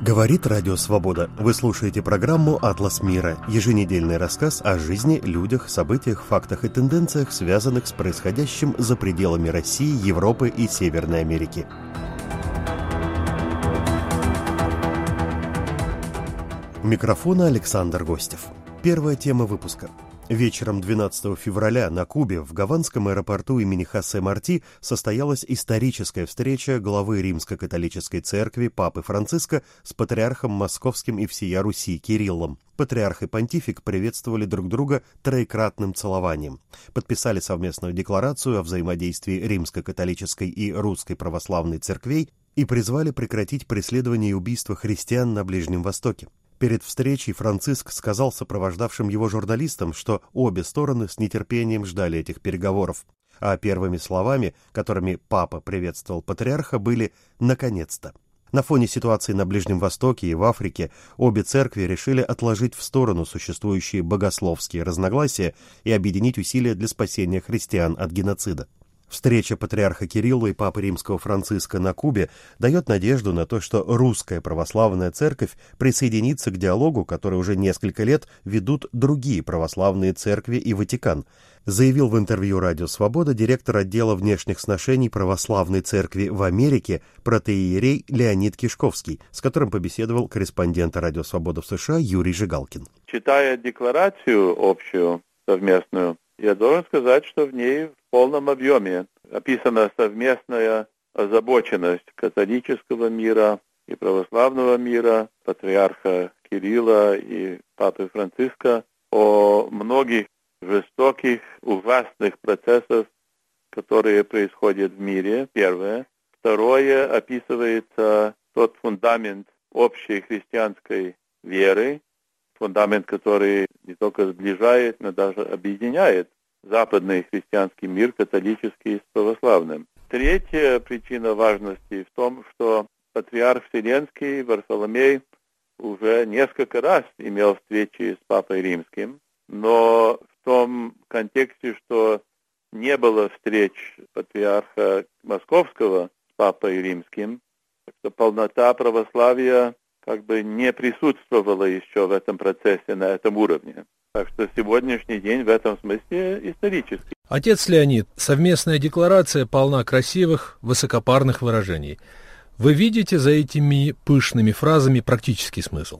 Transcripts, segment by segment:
Говорит Радио Свобода. Вы слушаете программу «Атлас мира», еженедельный рассказ о жизни, людях, событиях, фактах и тенденциях, связанных с происходящим за пределами России, Европы и Северной Америки. У микрофона Александр Гостев. Первая тема выпуска. Вечером 12 февраля на Кубе в гаванском аэропорту имени Хосе Марти состоялась историческая встреча главы Римско-католической церкви Папы Франциска с патриархом Московским и всея Руси Кириллом. Патриарх и понтифик приветствовали друг друга троекратным целованием, подписали совместную декларацию о взаимодействии Римско-католической и Русской православной церквей и призвали прекратить преследование и убийство христиан на Ближнем Востоке. Перед встречей Франциск сказал сопровождавшим его журналистам, что обе стороны с нетерпением ждали этих переговоров, а первыми словами, которыми папа приветствовал патриарха, были «наконец-то». На фоне ситуации на Ближнем Востоке и в Африке обе церкви решили отложить в сторону существующие богословские разногласия и объединить усилия для спасения христиан от геноцида. Встреча патриарха Кирилла и папы Римского Франциска на Кубе дает надежду на то, что русская православная церковь присоединится к диалогу, который уже несколько лет ведут другие православные церкви и Ватикан, заявил в интервью «Радио Свобода» директор отдела внешних сношений православной церкви в Америке протоиерей Леонид Кишковский, с которым побеседовал корреспондент «Радио Свобода» в США Юрий Жигалкин. Читая декларацию общую, совместную, я должен сказать, что в ней в полном объеме описана совместная озабоченность католического мира и православного мира, патриарха Кирилла и папы Франциска о многих жестоких, ужасных процессах, которые происходят в мире, первое. Второе, описывается тот фундамент общей христианской веры, фундамент, который не только сближает, но даже объединяет западный христианский мир, католический с православным. Третья причина важности в том, что патриарх Вселенский Варфоломей уже несколько раз имел встречи с Папой Римским, но в том контексте, что не было встреч патриарха Московского с Папой Римским, что полнота православия как бы не присутствовала еще в этом процессе, на этом уровне. Так что сегодняшний день в этом смысле исторический. Отец Леонид, совместная декларация полна красивых, высокопарных выражений. Вы видите за этими пышными фразами практический смысл?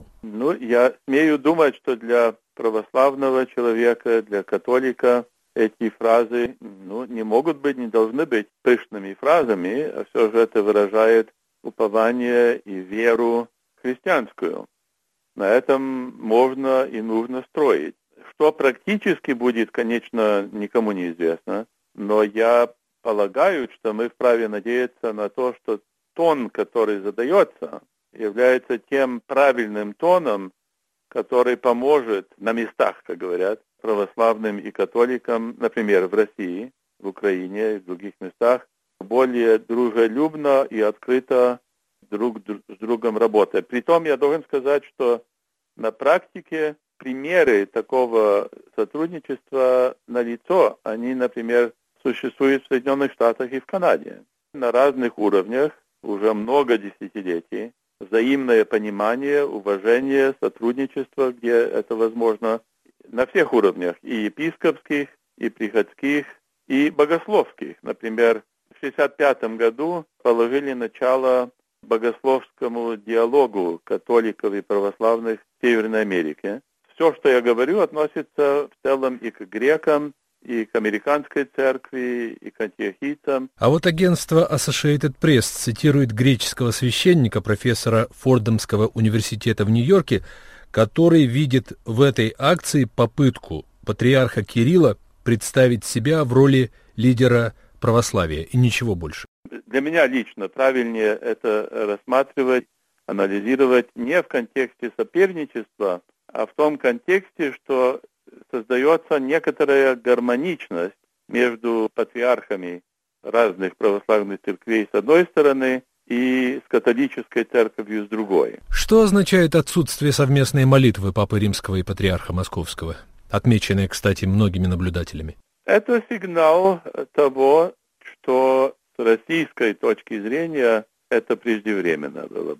Я смею думать, что для православного человека, для католика эти фразы не могут быть, не должны быть пышными фразами, а все же это выражает упование и веру христианскую. На этом можно и нужно строить. Что практически будет, конечно, никому не известно, но я полагаю, что мы вправе надеяться на то, что тон, который задается, является тем правильным тоном, который поможет на местах, как говорят, православным и католикам, например, в России, в Украине и в других местах, более дружелюбно и открыто друг с другом работать. Притом я должен сказать, что на практике примеры такого сотрудничества налицо. Они, например, существуют в Соединенных Штатах и в Канаде. На разных уровнях уже много десятилетий. Взаимное понимание, уважение, сотрудничество, где это возможно, на всех уровнях, и епископских, и приходских, и богословских. Например, в 1965 году положили начало богословскому диалогу католиков и православных в Северной Америке. Все, что я говорю, относится в целом и к грекам, и к американской церкви, и к антиохийцам. А вот агентство Associated Press цитирует греческого священника, профессора Фордамского университета в Нью-Йорке, который видит в этой акции попытку патриарха Кирилла представить себя в роли лидера православия и ничего больше. Для меня лично правильнее это рассматривать, анализировать не в контексте соперничества, а в том контексте, что создается некоторая гармоничность между патриархами разных православных церквей с одной стороны и с католической церковью с другой. Что означает отсутствие совместной молитвы Папы Римского и Патриарха Московского, отмеченное, кстати, многими наблюдателями? Это сигнал того, что с российской точки зрения это преждевременно было бы.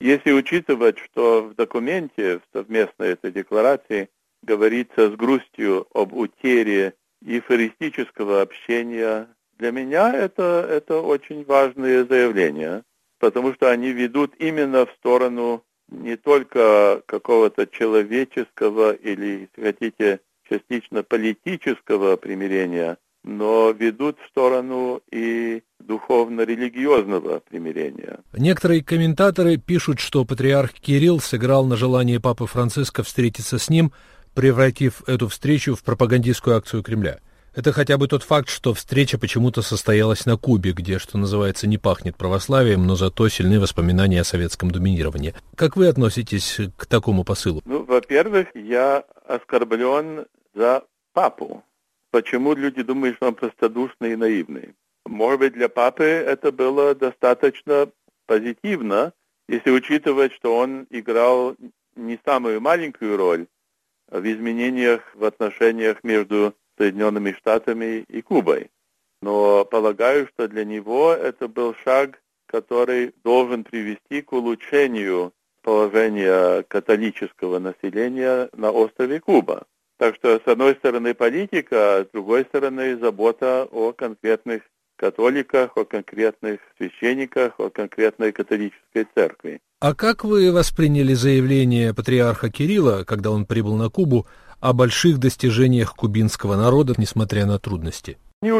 Если учитывать, что в документе, в совместной этой декларации, говорится с грустью об утере эвхаристического общения, для меня это очень важные заявления, потому что они ведут именно в сторону не только какого-то человеческого или, если хотите, частично политического примирения, но ведут в сторону и духовно-религиозного примирения. Некоторые комментаторы пишут, что патриарх Кирилл сыграл на желание папы Франциска встретиться с ним, превратив эту встречу в пропагандистскую акцию Кремля. Это хотя бы тот факт, что встреча почему-то состоялась на Кубе, где, что называется, не пахнет православием, но зато сильны воспоминания о советском доминировании. Как вы относитесь к такому посылу? Во-первых, я оскорблен за папу. Почему люди думают, что он простодушный и наивный? Может быть, для папы это было достаточно позитивно, если учитывать, что он играл не самую маленькую роль в изменениях в отношениях между Соединенными Штатами и Кубой. Но полагаю, что для него это был шаг, который должен привести к улучшению положения католического населения на острове Куба. Так что, с одной стороны, политика, а с другой стороны, забота о конкретных католиках, о конкретных священниках, о конкретной католической церкви. А как вы восприняли заявление патриарха Кирилла, когда он прибыл на Кубу, о больших достижениях кубинского народа, несмотря на трудности?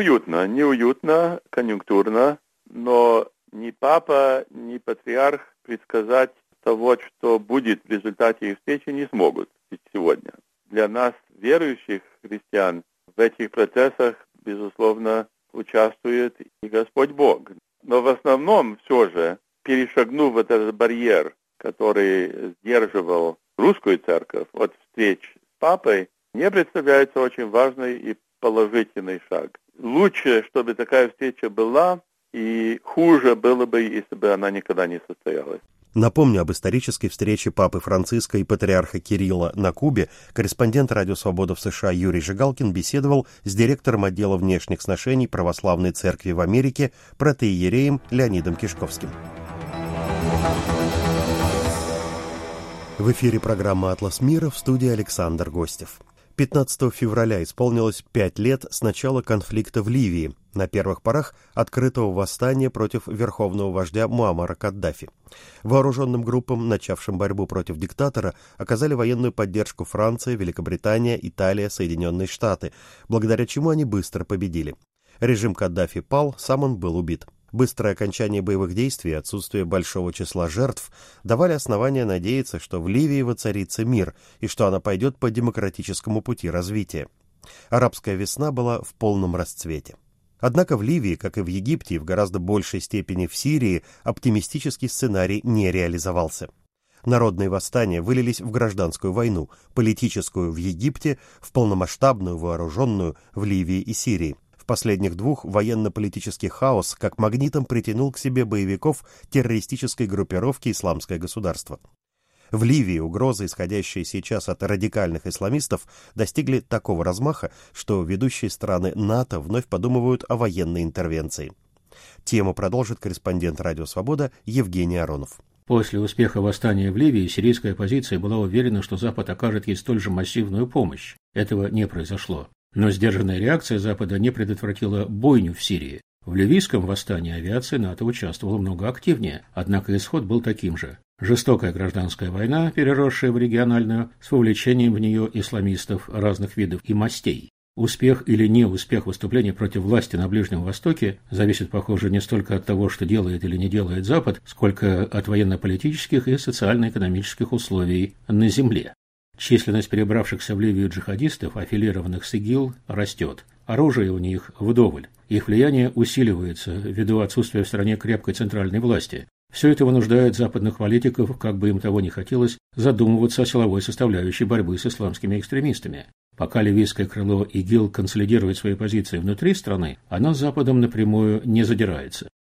Неуютно, конъюнктурно, но ни папа, ни патриарх предсказать того, что будет в результате их встречи, не смогут сегодня. Для нас, верующих христиан, в этих процессах, безусловно, участвует и Господь Бог. Но в основном все же, перешагнув этот барьер, который сдерживал русскую церковь от встреч с папой, мне представляется очень важный и положительный шаг. Лучше, чтобы такая встреча была, и хуже было бы, если бы она никогда не состоялась. Напомню об исторической встрече папы Франциска и патриарха Кирилла на Кубе. Корреспондент «Радио Свобода» в США Юрий Жигалкин беседовал с директором отдела внешних сношений Православной Церкви в Америке протоиереем Леонидом Кишковским. В эфире программа «Атлас мира», в студии Александр Гостев. 15 февраля исполнилось 5 лет с начала конфликта в Ливии, на первых порах открытого восстания против верховного вождя Муаммара Каддафи. Вооруженным группам, начавшим борьбу против диктатора, оказали военную поддержку Франция, Великобритания, Италия, Соединенные Штаты, благодаря чему они быстро победили. Режим Каддафи пал, сам он был убит. Быстрое окончание боевых действий и отсутствие большого числа жертв давали основания надеяться, что в Ливии воцарится мир и что она пойдет по демократическому пути развития. Арабская весна была в полном расцвете. Однако в Ливии, как и в Египте и в гораздо большей степени в Сирии, оптимистический сценарий не реализовался. Народные восстания вылились в гражданскую войну, политическую в Египте, в полномасштабную вооруженную в Ливии и Сирии. В последних двух военно-политический хаос как магнитом притянул к себе боевиков террористической группировки «Исламское государство». В Ливии угрозы, исходящие сейчас от радикальных исламистов, достигли такого размаха, что ведущие страны НАТО вновь подумывают о военной интервенции. Тему продолжит корреспондент «Радио Свобода» Евгений Аронов. После успеха восстания в Ливии сирийская оппозиция была уверена, что Запад окажет ей столь же массивную помощь. Этого не произошло. Но сдержанная реакция Запада не предотвратила бойню в Сирии. В ливийском восстании авиация НАТО участвовала много активнее, однако исход был таким же. Жестокая гражданская война, переросшая в региональную, с вовлечением в нее исламистов разных видов и мастей. Успех или неуспех выступления против власти на Ближнем Востоке зависит, похоже, не столько от того, что делает или не делает Запад, сколько от военно-политических и социально-экономических условий на земле. Численность перебравшихся в Ливию джихадистов, аффилированных с ИГИЛ, растет. Оружие у них вдоволь. Их влияние усиливается ввиду отсутствия в стране крепкой центральной власти. Все это вынуждает западных политиков, как бы им того ни хотелось, задумываться о силовой составляющей борьбы с исламскими экстремистами. Пока ливийское крыло ИГИЛ консолидирует свои позиции внутри страны, оно с Западом напрямую не задирается.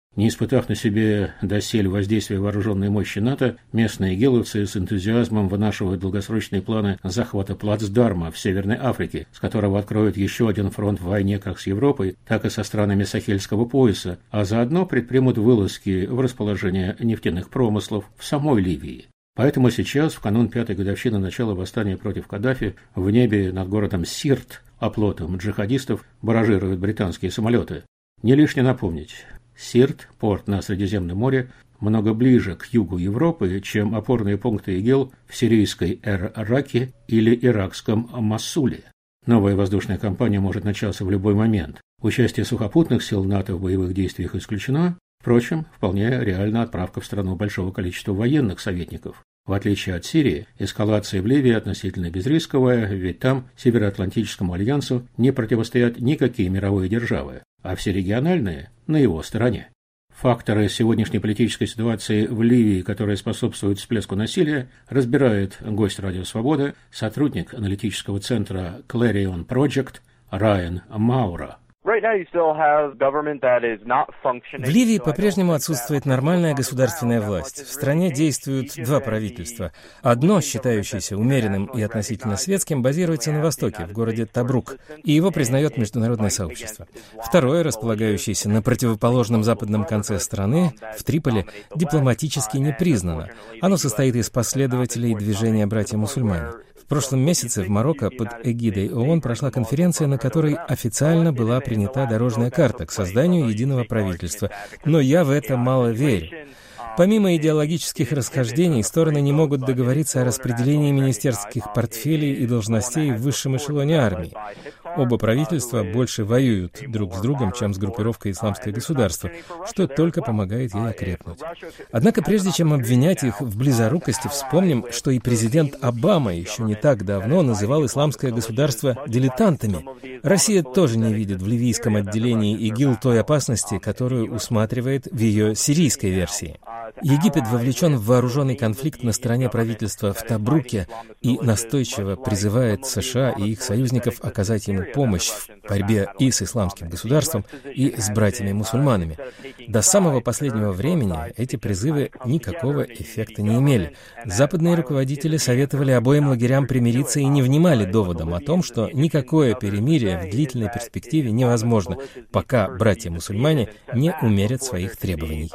Не испытав на себе доселе воздействия вооруженной мощи НАТО, местные игиловцы с энтузиазмом вынашивают долгосрочные планы захвата плацдарма в Северной Африке, с которого откроют еще один фронт в войне как с Европой, так и со странами Сахельского пояса, а заодно предпримут вылазки в расположение нефтяных промыслов в самой Ливии. Поэтому сейчас, в канун 5-й годовщины начала восстания против Каддафи, в небе над городом Сирт, оплотом джихадистов, баражируют британские самолеты. Не лишне напомнить, Сирт, порт на Средиземном море, много ближе к югу Европы, чем опорные пункты ИГИЛ в сирийской Эр-Раке или иракском Моссуле. Новая воздушная кампания может начаться в любой момент. Участие сухопутных сил НАТО в боевых действиях исключено. Впрочем, вполне реальна отправка в страну большого количества военных советников. В отличие от Сирии, эскалация в Ливии относительно безрисковая, ведь там Североатлантическому альянсу не противостоят никакие мировые державы, а все региональные на его стороне. Факторы сегодняшней политической ситуации в Ливии, которые способствуют всплеску насилия, разбирает гость «Радио Свобода», сотрудник аналитического центра Clarion Project Райан Маура. В Ливии по-прежнему отсутствует нормальная государственная власть. В стране действуют два правительства. Одно, считающееся умеренным и относительно светским, базируется на востоке, в городе Табрук, и его признает международное сообщество. Второе, располагающееся на противоположном западном конце страны, в Триполи, дипломатически не признано. Оно состоит из последователей движения «Братья-мусульмане». В прошлом месяце в Марокко под эгидой ООН прошла конференция, на которой официально была принята дорожная карта к созданию единого правительства. Но я в это мало верю. Помимо идеологических расхождений, стороны не могут договориться о распределении министерских портфелей и должностей в высшем эшелоне армии. Оба правительства больше воюют друг с другом, чем с группировкой «Исламское государство», что только помогает ей окрепнуть. Однако, прежде чем обвинять их в близорукости, вспомним, что и президент Обама еще не так давно называл «Исламское государство» дилетантами. Россия тоже не видит в ливийском отделении ИГИЛ той опасности, которую усматривает в ее сирийской версии. Египет вовлечен в вооруженный конфликт на стороне правительства в Табруке и настойчиво призывает США и их союзников оказать ему помощь в борьбе и с исламским государством, и с братьями-мусульманами. До самого последнего времени эти призывы никакого эффекта не имели. Западные руководители советовали обоим лагерям примириться и не внимали доводам о том, что никакое перемирие в длительной перспективе невозможно, пока братья-мусульмане не умерят своих требований.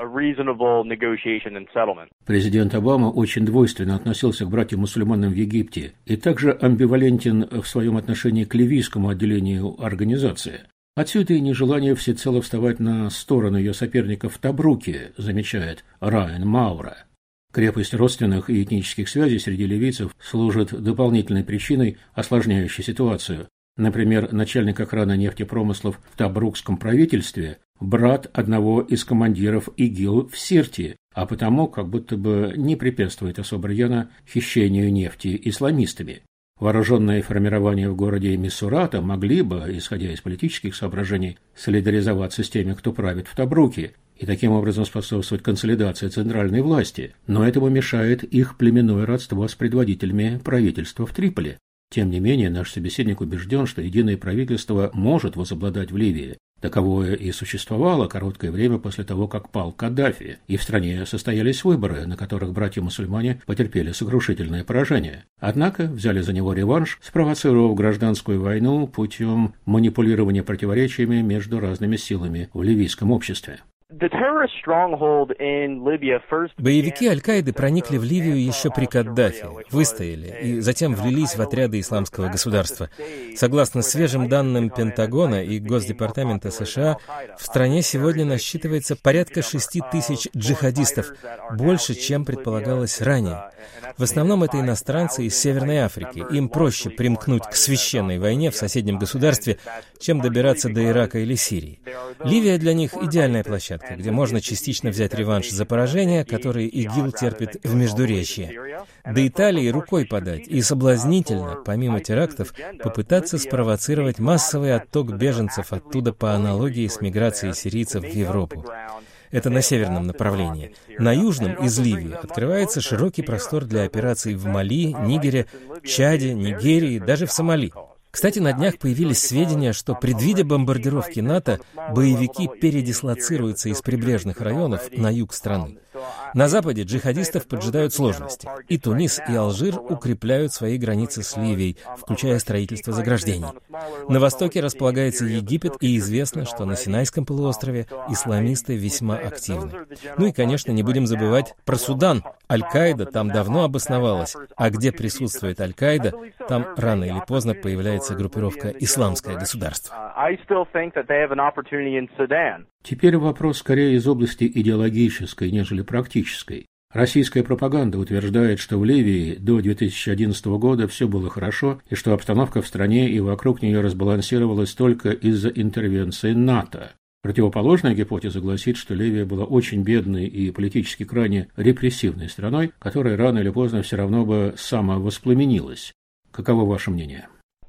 Президент Обама очень двойственно относился к братьям-мусульманам в Египте и также амбивалентен в своем отношении к ливийскому отделению организации. Отсюда и нежелание всецело вставать на сторону ее соперников в Табруке, замечает Райан Маура. Крепость родственных и этнических связей среди ливийцев служит дополнительной причиной, осложняющей ситуацию. Например, начальник охраны нефтепромыслов в Табрукском правительстве – брат одного из командиров ИГИЛ в Сирте, а потому как будто бы не препятствует особо рьяно хищению нефти исламистами. Вооруженные формирования в городе Миссурата могли бы, исходя из политических соображений, солидаризоваться с теми, кто правит в Табруке, и таким образом способствовать консолидации центральной власти, но этому мешает их племенное родство с предводителями правительства в Триполи. Тем не менее, наш собеседник убежден, что единое правительство может возобладать в Ливии. Таковое и существовало короткое время после того, как пал Каддафи, и в стране состоялись выборы, на которых братья-мусульмане потерпели сокрушительное поражение. Однако взяли за него реванш, спровоцировав гражданскую войну путем манипулирования противоречиями между разными силами в ливийском обществе. Боевики Аль-Каиды проникли в Ливию еще при Каддафи, выстояли и затем влились в отряды Исламского государства. Согласно свежим данным Пентагона и Госдепартамента США, в стране сегодня насчитывается порядка 6 тысяч джихадистов, больше, чем предполагалось ранее. В основном это иностранцы из Северной Африки. Им проще примкнуть к священной войне в соседнем государстве, чем добираться до Ирака или Сирии. Ливия для них идеальная площадка, где можно частично взять реванш за поражение, которое ИГИЛ терпит в Междуречье. До Италии рукой подать, и соблазнительно, помимо терактов, попытаться спровоцировать массовый отток беженцев оттуда по аналогии с миграцией сирийцев в Европу. Это на северном направлении. На южном, из Ливии, открывается широкий простор для операций в Мали, Нигере, Чаде, Нигерии, даже в Сомали. Кстати, на днях появились сведения, что, предвидя бомбардировки НАТО, боевики передислоцируются из прибрежных районов на юг страны. На западе джихадистов поджидают сложности. И Тунис, и Алжир укрепляют свои границы с Ливией, включая строительство заграждений. На востоке располагается Египет, и известно, что на Синайском полуострове исламисты весьма активны. Ну и, конечно, не будем забывать про Судан. Аль-Каида там давно обосновалась, а где присутствует Аль-Каида, там рано или поздно появляется группировка «Исламское государство». Теперь вопрос скорее из области идеологической, нежели практической. Российская пропаганда утверждает, что в Ливии до 2011 года все было хорошо, и что обстановка в стране и вокруг нее разбалансировалась только из-за интервенции НАТО. Противоположная гипотеза гласит, что Ливия была очень бедной и политически крайне репрессивной страной, которая рано или поздно все равно бы самовоспламенилась. Каково ваше мнение?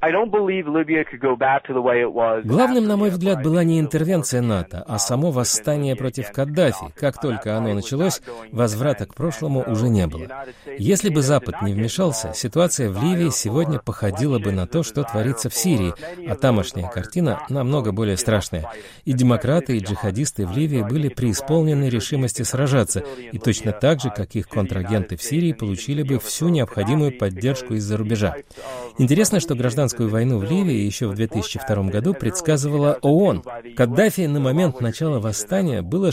Главным, на мой взгляд, была не интервенция НАТО, а само восстание против Каддафи. Как только оно началось, возврата к прошлому уже не было. Если бы Запад не вмешался, ситуация в Ливии сегодня походила бы на то, что творится в Сирии, а тамошняя картина намного более страшная. И демократы, и джихадисты в Ливии были преисполнены решимости сражаться, и точно так же, как их контрагенты в Сирии, получили бы всю необходимую поддержку из-за рубежа. Интересно, что гражданскую войну в Ливии еще в 2002 году предсказывала ООН. Каддафи на момент начала восстания было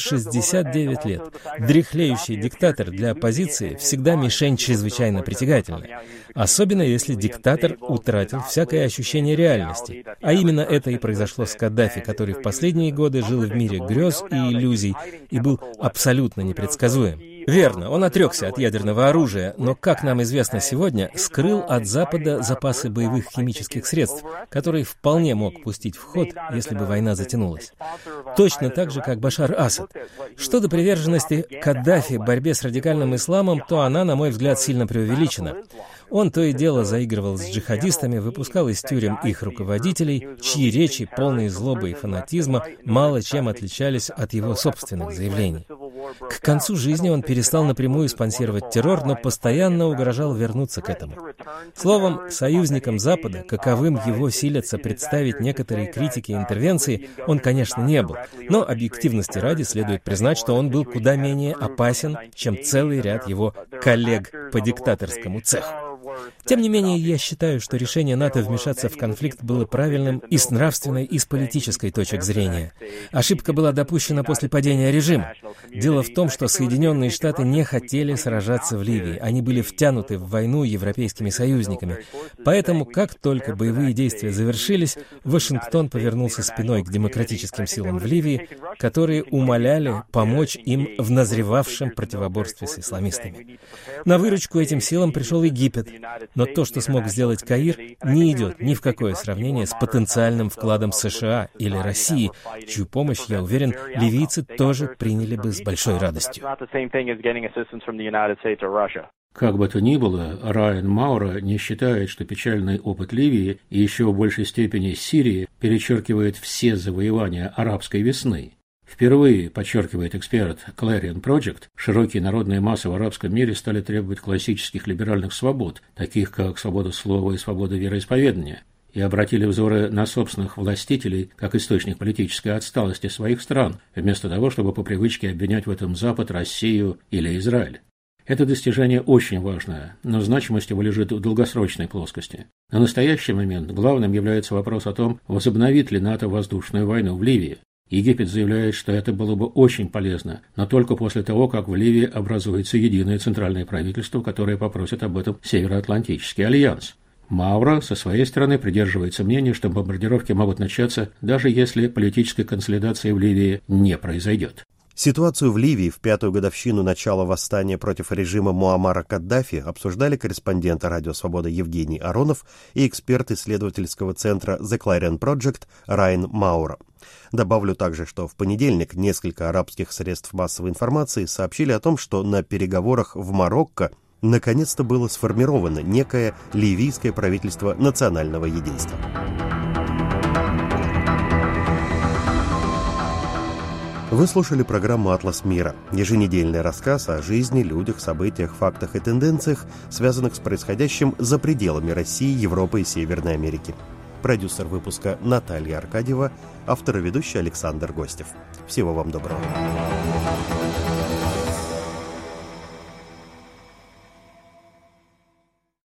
69 лет. Дряхлеющий диктатор для оппозиции всегда мишень чрезвычайно притягательная. Особенно если диктатор утратил всякое ощущение реальности. А именно это и произошло с Каддафи, который в последние годы жил в мире грез и иллюзий и был абсолютно непредсказуем. Верно, он отрекся от ядерного оружия, но, как нам известно сегодня, скрыл от Запада запасы боевых химических средств, которые вполне мог пустить в ход, если бы война затянулась. Точно так же, как Башар Асад. Что до приверженности Каддафи в борьбе с радикальным исламом, то она, на мой взгляд, сильно преувеличена. Он то и дело заигрывал с джихадистами, выпускал из тюрем их руководителей, чьи речи, полные злобы и фанатизма, мало чем отличались от его собственных заявлений. К концу жизни он перестал напрямую спонсировать террор, но постоянно угрожал вернуться к этому. Словом, союзником Запада, каковым его силятся представить некоторые критики интервенции, он, конечно, не был. Но объективности ради следует признать, что он был куда менее опасен, чем целый ряд его коллег по диктаторскому цеху. Тем не менее, я считаю, что решение НАТО вмешаться в конфликт было правильным и с нравственной, и с политической точек зрения. Ошибка была допущена после падения режима. Дело в том, что Соединенные Штаты не хотели сражаться в Ливии. Они были втянуты в войну европейскими союзниками. Поэтому, как только боевые действия завершились, Вашингтон повернулся спиной к демократическим силам в Ливии, которые умоляли помочь им в назревавшем противоборстве с исламистами. На выручку этим силам пришел Египет. Но то, что смог сделать Каир, не идет ни в какое сравнение с потенциальным вкладом США или России, чью помощь, я уверен, ливийцы тоже приняли бы с большой радостью. Как бы то ни было, Райан Мауро не считает, что печальный опыт Ливии и еще в большей степени Сирии перечеркивает все завоевания арабской весны. Впервые, подчеркивает эксперт Clarion Project, широкие народные массы в арабском мире стали требовать классических либеральных свобод, таких как свобода слова и свобода вероисповедания, и обратили взоры на собственных властителей как источник политической отсталости своих стран, вместо того, чтобы по привычке обвинять в этом Запад, Россию или Израиль. Это достижение очень важное, но значимость его лежит в долгосрочной плоскости. На настоящий момент главным является вопрос о том, возобновит ли НАТО воздушную войну в Ливии. Египет заявляет, что это было бы очень полезно, но только после того, как в Ливии образуется единое центральное правительство, которое попросит об этом Североатлантический альянс. Мауро со своей стороны придерживается мнения, что бомбардировки могут начаться, даже если политической консолидации в Ливии не произойдет. Ситуацию в Ливии в 5-ю годовщину начала восстания против режима Муаммара Каддафи обсуждали корреспондент «Радио Свобода» Евгений Аронов и эксперт исследовательского центра The Clarion Project Райан Мауро. Добавлю также, что в понедельник несколько арабских средств массовой информации сообщили о том, что на переговорах в Марокко наконец-то было сформировано некое ливийское правительство национального единства. Вы слушали программу «Атлас мира» – еженедельный рассказ о жизни, людях, событиях, фактах и тенденциях, связанных с происходящим за пределами России, Европы и Северной Америки. Продюсер выпуска Наталья Аркадьева, автор и ведущий Александр Гостев. Всего вам доброго.